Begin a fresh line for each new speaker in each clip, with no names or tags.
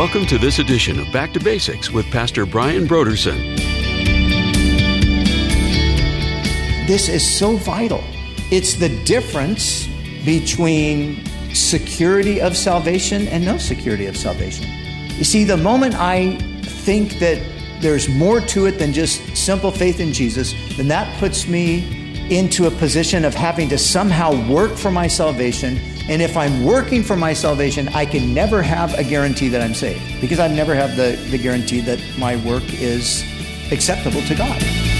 Welcome to this edition of Back to Basics with Pastor Brian Broderson.
This is so vital. It's the difference between security of salvation and no security of salvation. You see, the moment I think that there's more to it than just simple faith in Jesus, then that puts me into a position of having to somehow work for my salvation. And if I'm working for my salvation, I can never have a guarantee that I'm saved, because I never have the guarantee that my work is acceptable to God.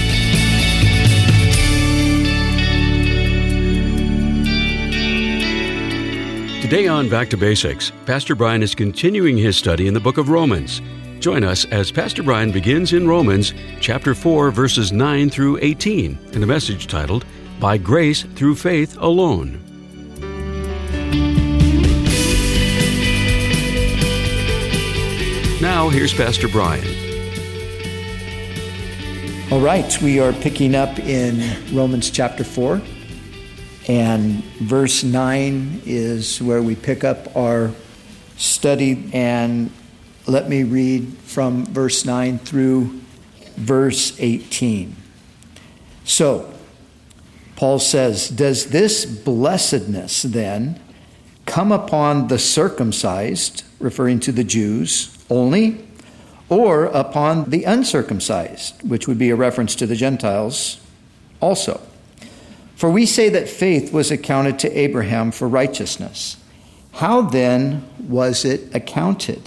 Today on Back to Basics, Pastor Brian is continuing his study in the book of Romans. Join us as Pastor Brian begins in Romans chapter 4, verses 9 through 18, in a message titled, By Grace Through Faith Alone. Now, here's Pastor Brian.
All right, we are picking up in Romans chapter 4, and verse 9 is where we pick up our study, and let me read from verse 9 through verse 18. So, Paul says, Does this blessedness then come upon the circumcised, referring to the Jews only, or upon the uncircumcised, which would be a reference to the Gentiles also? For we say that faith was accounted to Abraham for righteousness. How then was it accounted?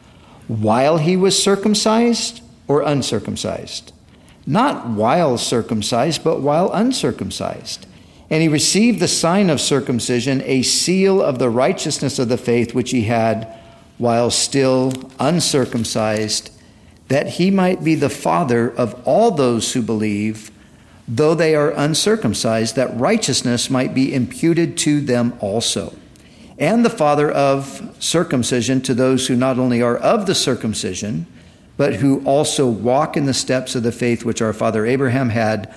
While he was circumcised or uncircumcised? Not while circumcised, but while uncircumcised. And he received the sign of circumcision, a seal of the righteousness of the faith which he had while still uncircumcised, that he might be the father of all those who believe, though they are uncircumcised, that righteousness might be imputed to them also. And the father of circumcision to those who not only are of the circumcision, but who also walk in the steps of the faith which our father Abraham had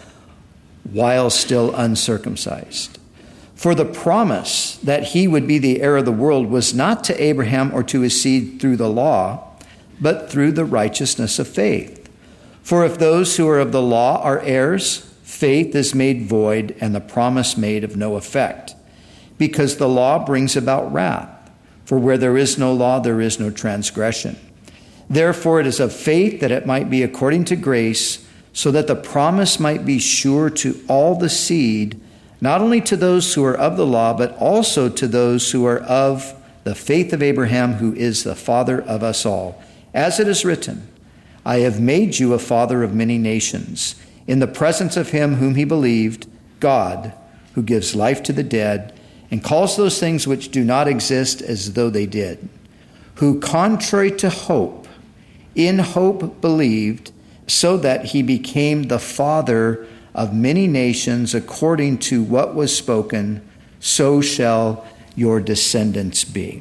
while still uncircumcised. For the promise that he would be the heir of the world was not to Abraham or to his seed through the law, but through the righteousness of faith. For if those who are of the law are heirs, faith is made void and the promise made of no effect. Because the law brings about wrath. For where there is no law, there is no transgression. Therefore it is of faith that it might be according to grace, so that the promise might be sure to all the seed, not only to those who are of the law, but also to those who are of the faith of Abraham, who is the father of us all. As it is written, I have made you a father of many nations, in the presence of him whom he believed, God, who gives life to the dead, and calls those things which do not exist as though they did, who contrary to hope, in hope believed, so that he became the father of many nations according to what was spoken, so shall your descendants be.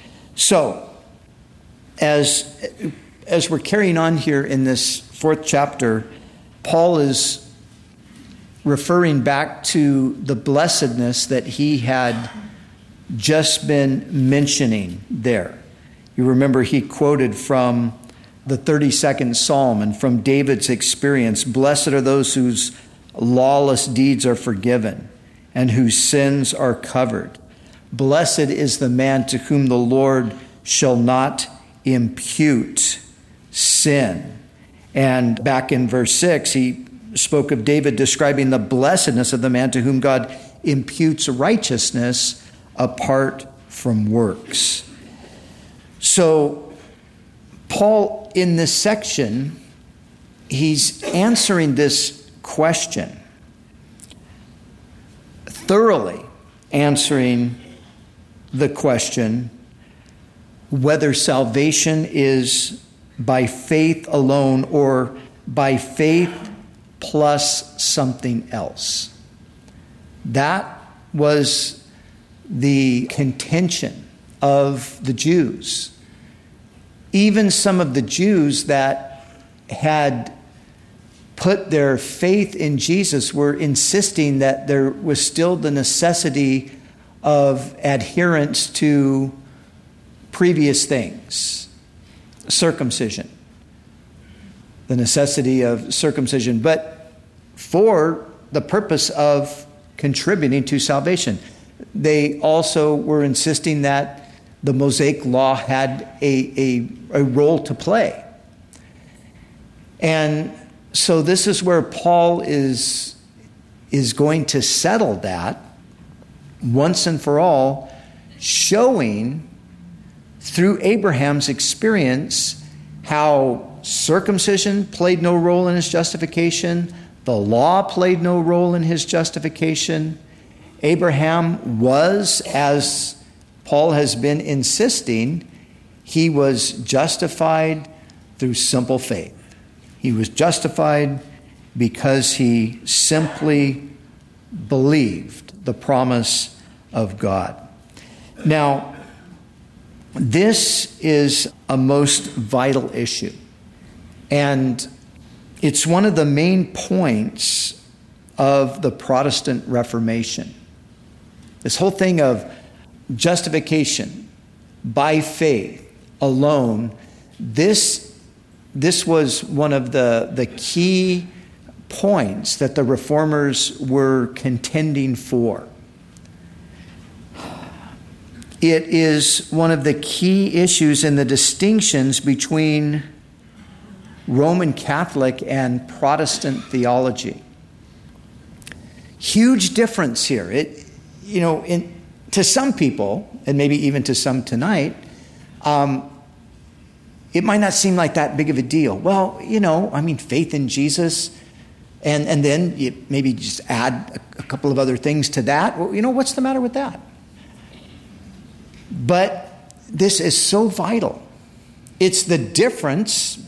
So, as we're carrying on here in this fourth chapter, Paul is referring back to the blessedness that he had just been mentioning there. You remember he quoted from the 32nd Psalm and from David's experience, Blessed are those whose lawless deeds are forgiven and whose sins are covered. Blessed is the man to whom the Lord shall not impute sin. And back in verse 6, he spoke of David describing the blessedness of the man to whom God imputes righteousness apart from works. So Paul, in this section, he's answering this question, thoroughly answering the question whether salvation is by faith alone or by faith plus something else. That was the contention of the Jews. Even some of the Jews that had put their faith in Jesus were insisting that there was still the necessity of adherence to previous things. circumcision, the necessity of circumcision, but for the purpose of contributing to salvation. They also were insisting that the Mosaic law had a role to play. And so this is where Paul is going to settle that once and for all, showing through Abraham's experience how circumcision played no role in his justification, the law played no role in his justification. Abraham was, as Paul has been insisting, he was justified through simple faith. He was justified because he simply believed the promise of God. Now, this is a most vital issue. And it's one of the main points of the Protestant Reformation. This whole thing of justification by faith alone, this was one of the key points that the Reformers were contending for. It is one of the key issues in the distinctions between Roman Catholic and Protestant theology. Huge difference here. To some people, and maybe even to some tonight, it might not seem like that big of a deal. Well, faith in Jesus, and then you maybe just add a couple of other things to that. Well, what's the matter with that? But this is so vital. It's the difference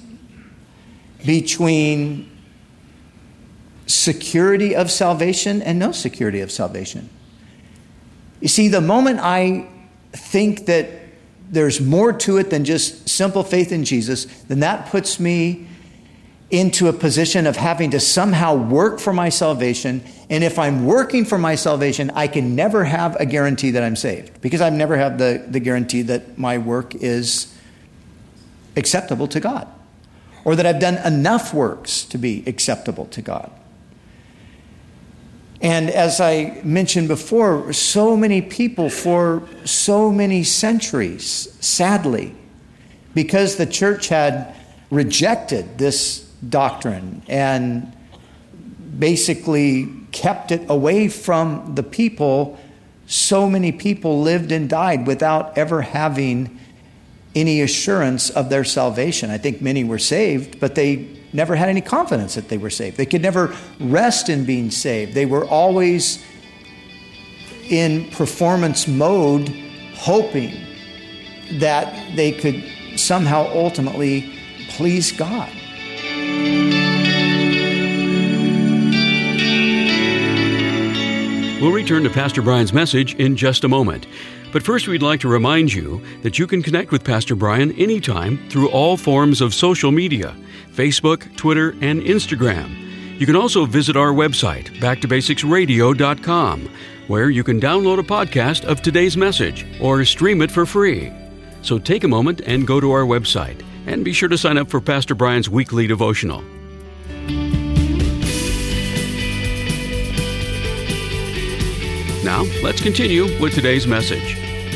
between security of salvation and no security of salvation. You see, the moment I think that there's more to it than just simple faith in Jesus, then that puts me into a position of having to somehow work for my salvation. And if I'm working for my salvation, I can never have a guarantee that I'm saved, because I've never had the guarantee that my work is acceptable to God, or that I've done enough works to be acceptable to God. And as I mentioned before, so many people for so many centuries, sadly, because the church had rejected this doctrine and basically kept it away from the people, so many people lived and died without ever having any assurance of their salvation. I think many were saved, but they never had any confidence that they were saved. They could never rest in being saved. They were always in performance mode, hoping that they could somehow ultimately please God.
We'll return to Pastor Brian's message in just a moment. But first, we'd like to remind you that you can connect with Pastor Brian anytime through all forms of social media, Facebook, Twitter, and Instagram. You can also visit our website, backtobasicsradio.com, where you can download a podcast of today's message or stream it for free. So take a moment and go to our website, and be sure to sign up for Pastor Brian's weekly devotional. Now, let's continue with today's message.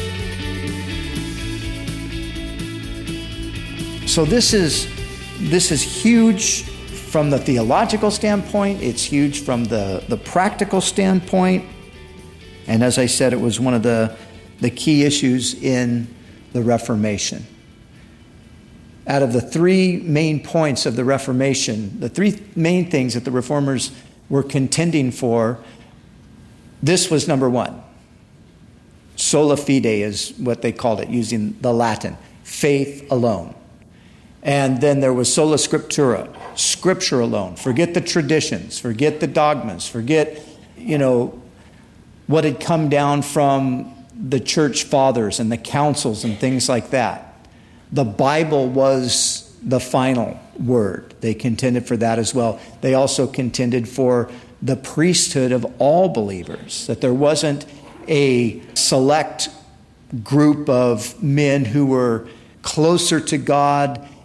So this is huge from the theological standpoint. It's huge from the practical standpoint. And as I said, it was one of the key issues in the Reformation. Out of the three main points of the Reformation, the three main things that the Reformers were contending for, this was number one. Sola fide is what they called it, using the Latin. Faith alone. And then there was sola scriptura, scripture alone. Forget the traditions, forget the dogmas, forget, what had come down from the church fathers and the councils and things like that. The Bible was the final word. They contended for that as well. They also contended for the priesthood of all believers, that there wasn't a select group of men who were closer to God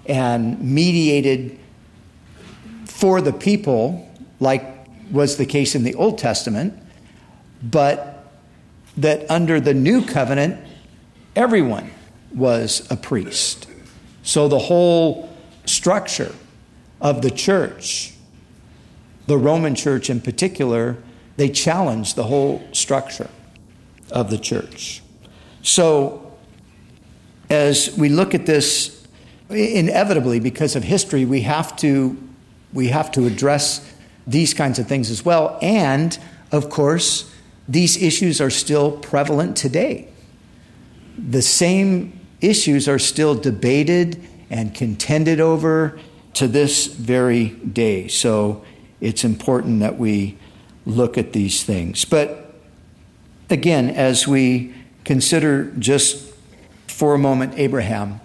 and mediated for the people, like was the case in the Old Testament, but that under the new covenant, everyone was a priest. So the whole structure of the church, the Roman church in particular, they challenged the whole structure of the church. So as we look at this, inevitably, because of history, we have to address these kinds of things as well. And, of course, these issues are still prevalent today. The same issues are still debated and contended over to this very day. So it's important that we look at these things. But again, as we consider just for a moment Abraham,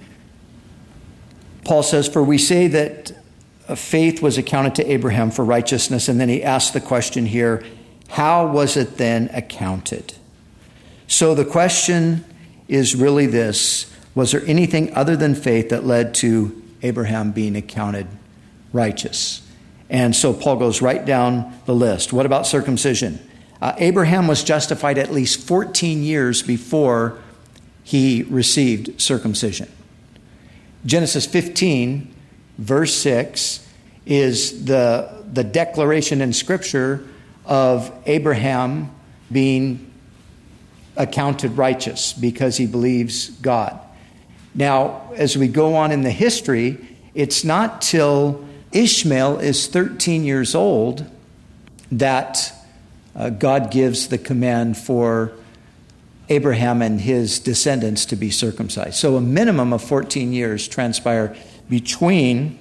Paul says, "For we say that faith was accounted to Abraham for righteousness." And then he asks the question here, how was it then accounted? So the question is really this: was there anything other than faith that led to Abraham being accounted righteous? And so Paul goes right down the list. What about circumcision? Abraham was justified at least 14 years before he received circumcision. Genesis 15, verse 6, is the declaration in Scripture of Abraham being accounted righteous because he believes God. Now, as we go on in the history, it's not till Ishmael is 13 years old that God gives the command for Abraham and his descendants to be circumcised. So a minimum of 14 years transpire between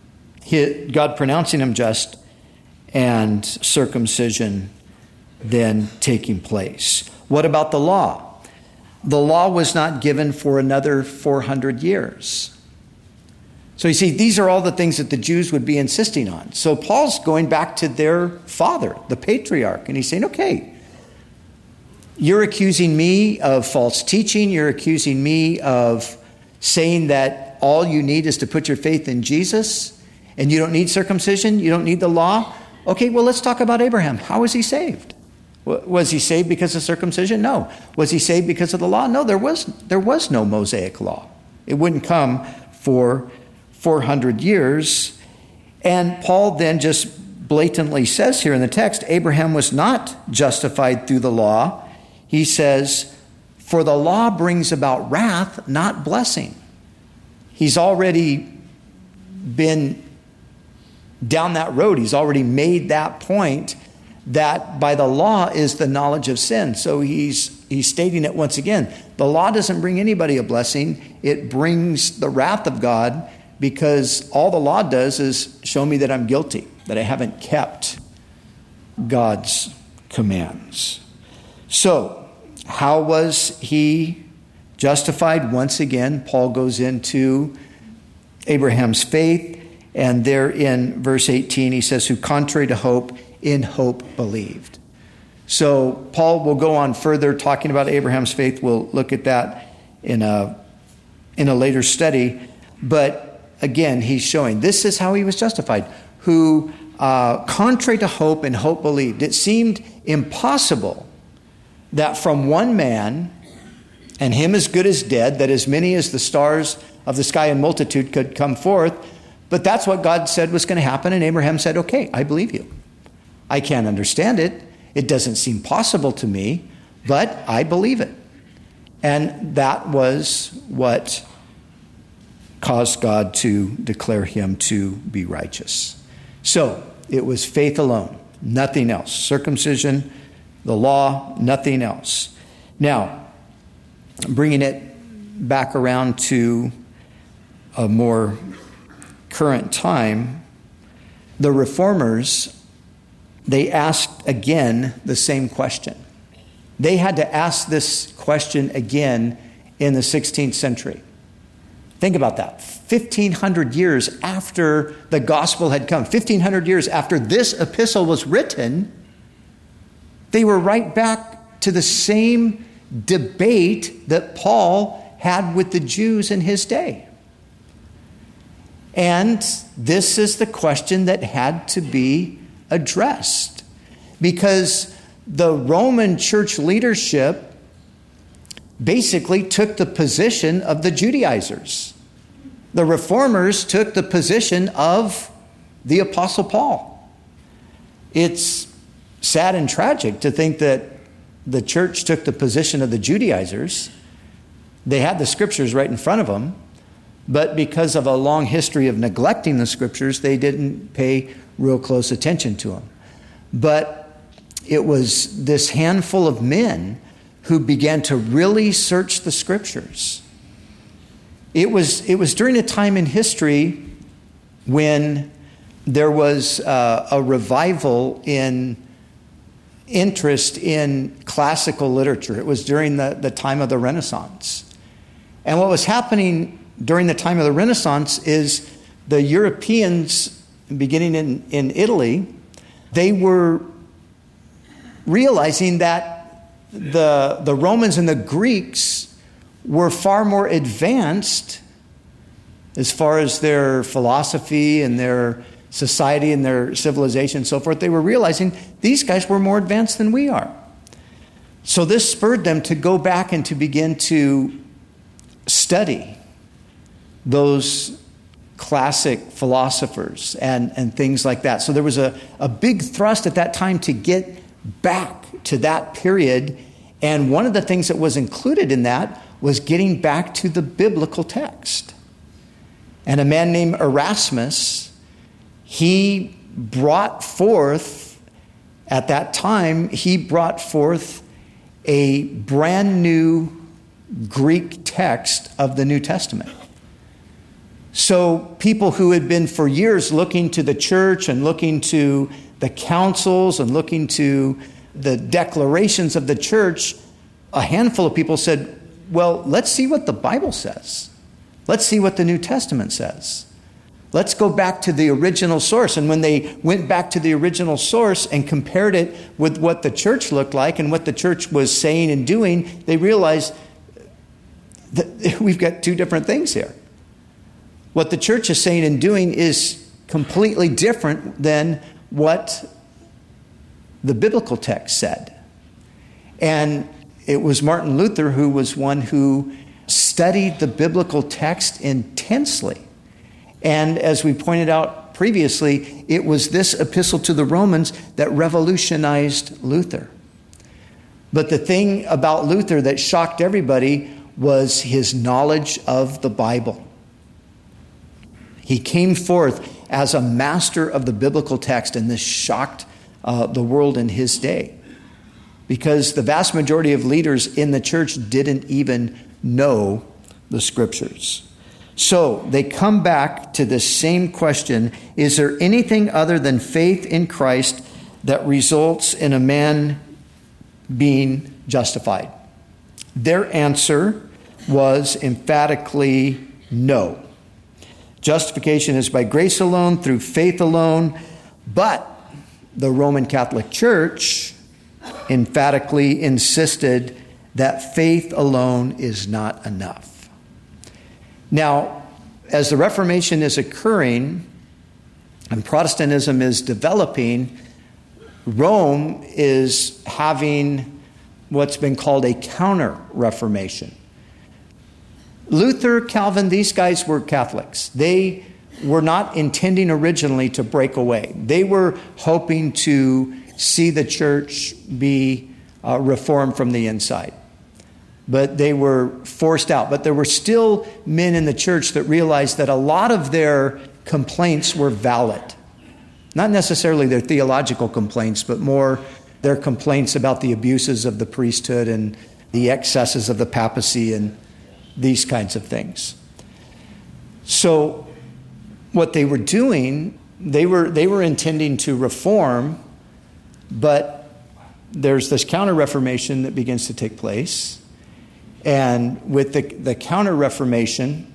God pronouncing him just and circumcision then taking place. What about the law? The law was not given for another 400 years. So you see, these are all the things that the Jews would be insisting on. So Paul's going back to their father, the patriarch, and he's saying, okay, you're accusing me of false teaching. You're accusing me of saying that all you need is to put your faith in Jesus and you don't need circumcision. You don't need the law. Okay, well, let's talk about Abraham. How was he saved? Was he saved because of circumcision? No. Was he saved because of the law? No, there was no Mosaic law. It wouldn't come for 400 years. And Paul then just blatantly says here in the text, Abraham was not justified through the law. He says, for the law brings about wrath, not blessing. He's already been down that road. He's already made that point that by the law is the knowledge of sin. So he's stating it once again. The law doesn't bring anybody a blessing. It brings the wrath of God, because all the law does is show me that I'm guilty, that I haven't kept God's commands. So, how was he justified? Once again, Paul goes into Abraham's faith, and there in verse 18 he says, who contrary to hope, in hope believed. So Paul will go on further talking about Abraham's faith. We'll look at that in a later study. But again, he's showing this is how he was justified. Who, contrary to hope, in hope believed. It seemed impossible that from one man, and him as good as dead, that as many as the stars of the sky in multitude could come forth. But that's what God said was going to happen. And Abraham said, okay, I believe you. I can't understand it. It doesn't seem possible to me, but I believe it. And that was what caused God to declare him to be righteous. So it was faith alone, nothing else. Circumcision, the law, nothing else. Now, bringing it back around to a more current time, the reformers, they asked again the same question. They had to ask this question again in the 16th century. Think about that. 1,500 years after the gospel had come, 1,500 years after this epistle was written, they were right back to the same debate that Paul had with the Jews in his day. And this is the question that had to be addressed, because the Roman church leadership basically took the position of the Judaizers. The Reformers took the position of the Apostle Paul. It's sad and tragic to think that the church took the position of the Judaizers. They had the scriptures right in front of them, but because of a long history of neglecting the scriptures, they didn't pay real close attention to them. But it was this handful of men who began to really search the scriptures. It was during a time in history when there was a revival in interest in classical literature. It was during the time of the Renaissance. And what was happening during the time of the Renaissance is the Europeans, beginning in Italy, they were realizing that the Romans and the Greeks were far more advanced as far as their philosophy and their society and their civilization and so forth. They were realizing these guys were more advanced than we are. So this spurred them to go back and to begin to study those classic philosophers and things like that. So there was a big thrust at that time to get back to that period. And one of the things that was included in that was getting back to the biblical text. And a man named Erasmus, he brought forth, at that time, he brought forth a brand new Greek text of the New Testament. So people who had been for years looking to the church and looking to the councils and looking to the declarations of the church, a handful of people said, well, let's see what the Bible says. Let's see what the New Testament says. Let's go back to the original source. And when they went back to the original source and compared it with what the church looked like and what the church was saying and doing, they realized that we've got two different things here. What the church is saying and doing is completely different than what the biblical text said. And it was Martin Luther who was one who studied the biblical text intensely. And as we pointed out previously, it was this epistle to the Romans that revolutionized Luther. But the thing about Luther that shocked everybody was his knowledge of the Bible. He came forth as a master of the biblical text, and this shocked the world in his day, because the vast majority of leaders in the church didn't even know the scriptures. So they come back to the same question: is there anything other than faith in Christ that results in a man being justified? Their answer was emphatically no. Justification is by grace alone, through faith alone, but the Roman Catholic Church emphatically insisted that faith alone is not enough. Now, as the Reformation is occurring and Protestantism is developing, Rome is having what's been called a counter-Reformation. Luther, Calvin, these guys were Catholics. They were not intending originally to break away. They were hoping to see the church be reformed from the inside. But they were forced out. But there were still men in the church that realized that a lot of their complaints were valid. Not necessarily their theological complaints, but more their complaints about the abuses of the priesthood and the excesses of the papacy and these kinds of things. So what they were doing, they were intending to reform, but there's this counter-reformation that begins to take place. And with the counter-reformation,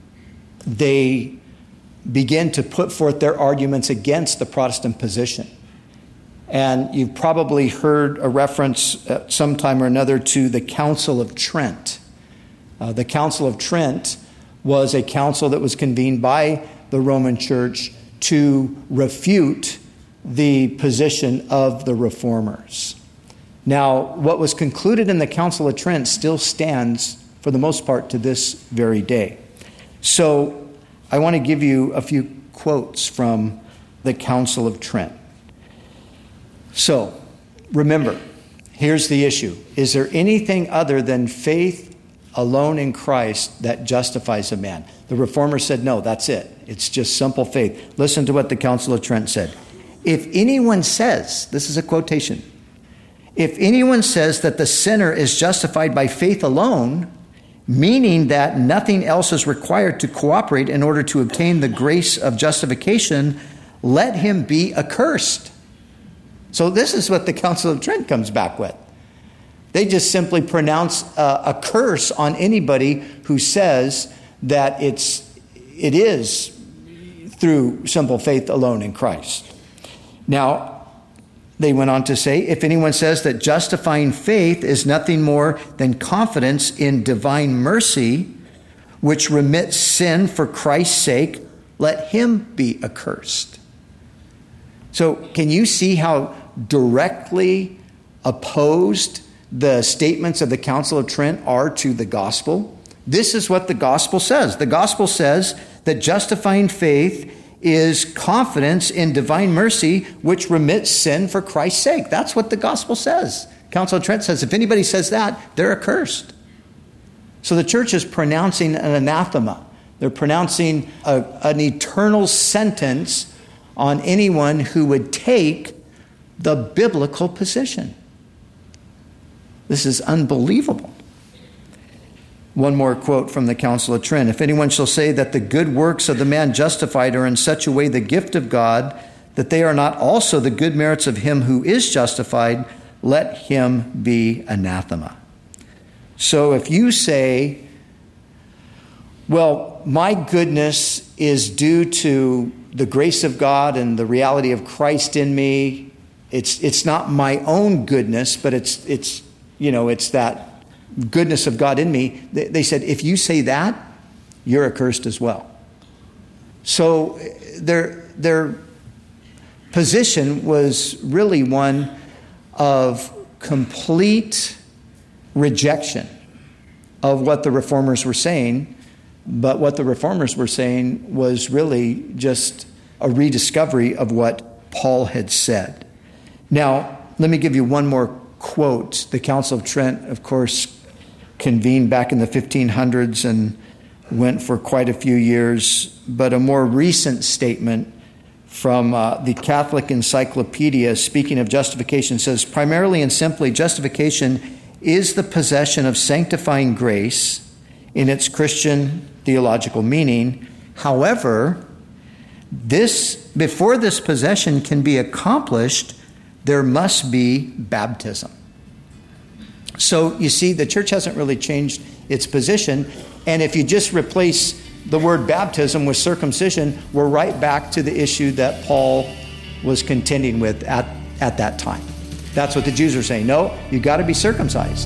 they begin to put forth their arguments against the Protestant position. And you've probably heard a reference at some time or another to the Council of Trent. The Council of Trent was a council that was convened by the Roman Church to refute the position of the Reformers. Now, what was concluded in the Council of Trent still stands for the most part to this very day. So I want to give you a few quotes from the Council of Trent. So remember, here's the issue. Is there anything other than faith alone in Christ that justifies a man? The Reformers said, no, that's it. It's just simple faith. Listen to what the Council of Trent said. If anyone says, this is a quotation, if anyone says that the sinner is justified by faith alone, meaning that nothing else is required to cooperate in order to obtain the grace of justification, let him be accursed. So this is what the Council of Trent comes back with. They just simply pronounce a curse on anybody who says that it is through simple faith alone in Christ. Now, they went on to say, if anyone says that justifying faith is nothing more than confidence in divine mercy, which remits sin for Christ's sake, let him be accursed. So can you see how directly opposed the statements of the Council of Trent are to the gospel? This is what the gospel says. The gospel says that justifying faith is confidence in divine mercy, which remits sin for Christ's sake. That's what the gospel says. Council of Trent says if anybody says that, they're accursed. So the church is pronouncing an anathema. They're pronouncing an eternal sentence on anyone who would take the biblical position. This is unbelievable. One more quote from the Council of Trent. If anyone shall say that the good works of the man justified are in such a way the gift of God, that they are not also the good merits of him who is justified, let him be anathema. So if you say, well, my goodness is due to the grace of God and the reality of Christ in me, it's not my own goodness, but it's that goodness of God in me. They said, if you say that, you're accursed as well. So their position was really one of complete rejection of what the Reformers were saying. But what the Reformers were saying was really just a rediscovery of what Paul had said. Now, let me give you one more quote. The Council of Trent, of course, convened back in the 1500s and went for quite a few years. But a more recent statement from the Catholic Encyclopedia, speaking of justification, says, primarily and simply, justification is the possession of sanctifying grace in its Christian theological meaning. However, before this possession can be accomplished, there must be baptism. So you see, the church hasn't really changed its position. And if you just replace the word baptism with circumcision, we're right back to the issue that Paul was contending with at that time. That's what the Jews are saying. No, you got to be circumcised.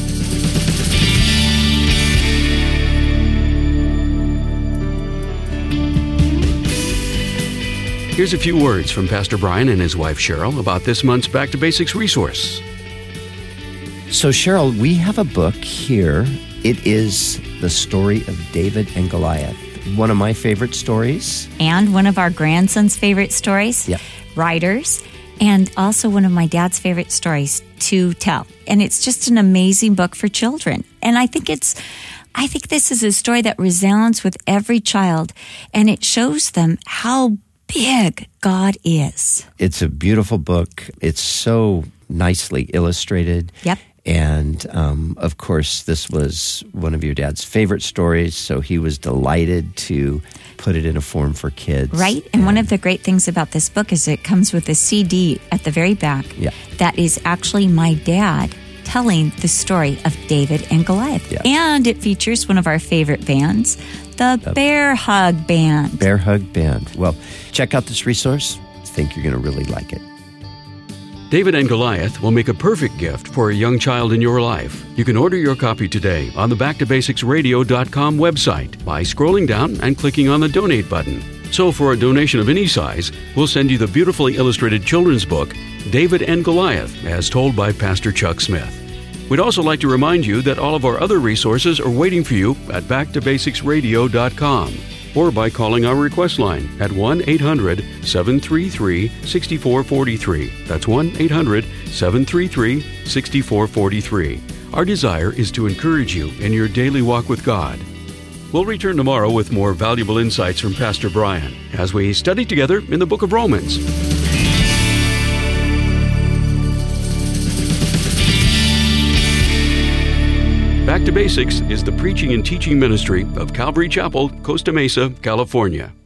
Here's a few words from Pastor Brian and his wife Cheryl about this month's Back to Basics resource.
So Cheryl, we have a book here. It is the story of David and Goliath. One of my favorite stories.
And one of our grandson's favorite stories.
Yep.
Writers. And also one of my dad's favorite stories to tell. And it's just an amazing book for children. And I think this is a story that resounds with every child. And it shows them how big God is.
It's a beautiful book. It's so nicely illustrated.
Yep.
And, of course, this was one of your dad's favorite stories, so he was delighted to put it in a form for kids.
Right. And one of the great things about this book is it comes with a CD at the very back that is actually my dad telling the story of David and Goliath.
Yeah.
And it features one of our favorite bands, the Bear Hug Band.
Bear Hug Band. Well, check out this resource. I think you're going to really like it.
David and Goliath will make a perfect gift for a young child in your life. You can order your copy today on the BackToBasicsRadio.com website by scrolling down and clicking on the Donate button. So for a donation of any size, we'll send you the beautifully illustrated children's book, David and Goliath, as told by Pastor Chuck Smith. We'd also like to remind you that all of our other resources are waiting for you at backtobasicsradio.com or by calling our request line at 1-800-733-6443. That's 1-800-733-6443. Our desire is to encourage you in your daily walk with God. We'll return tomorrow with more valuable insights from Pastor Brian as we study together in the book of Romans. Back to Basics is the preaching and teaching ministry of Calvary Chapel, Costa Mesa, California.